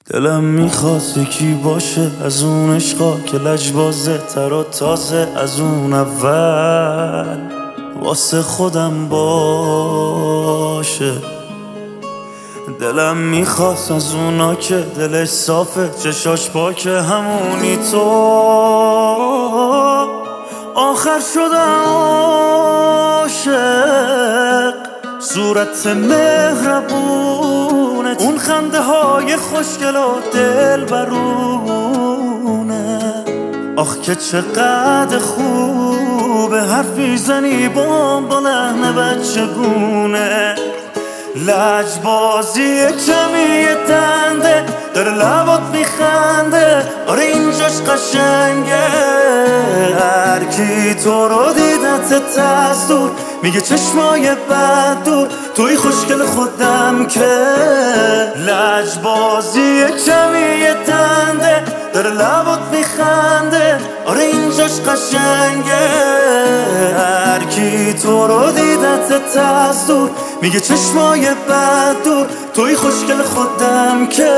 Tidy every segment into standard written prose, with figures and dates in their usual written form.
دلم میخواد یکی باشه از اون عشقا که لجبازه تر و تازه از اون اول واسه خودم باشه. دلم میخواد از اونا که دلش صافه چشاش پاکه همونی تو آخر شدم عاشق. صورت مهربونت اون خنده های خوشگل و دل برونه، آخ که چقدر خوبه حرفی زنی با لحن بچگونه. لجبازی کمی دنده داره لبات میخنده، آره اینجاش قشنگه. هر کی تو رو دیدت از دور میگه چشمای بد دور، توی خوشگل خودم که. لجبازی کمی دنده داره لبات میخنده، آره اینجاش قشنگه. هر کی تو رو دیدت از دور میگه چشمای بد دور، توی خوشگل خودم که.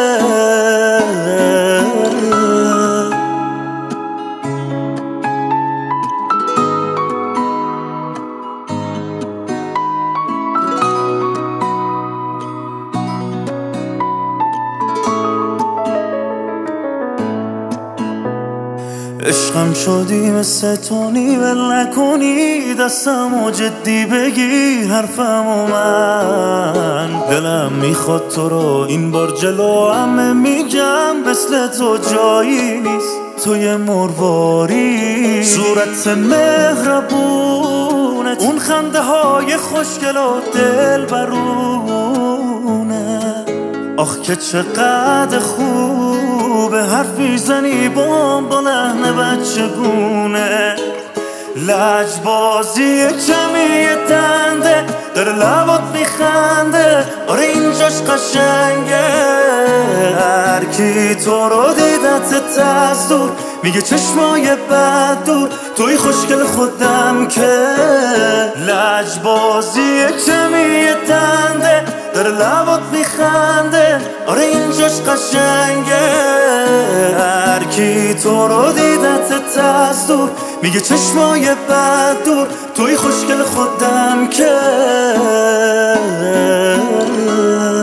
عشقم شدی مثل تونی ول نکنی دستمو جدی بگیر حرفمو من. دلم میخواد تو رو این بار جلو همه میگم مثل تو جایی نیست توی مرواری. صورت مهربونت اون خنده های خوشگل و دل برونه، آخ که چقدر خوبه حرفی زنی با لحن بچگونه. لجبازی کمی دنده داره لبات میخنده، آره اینجاش قشنگه. هر کی تو رو دیدت از دور میگه چشمای بد دور، توی خوشگل خودم که. لجبازی کمی دنده داره لبات میخنده، آره اینجاش قشنگه. هر کی تو رو دیدت از دور میگه چشمای بد دور، توی خوشگل خودم که.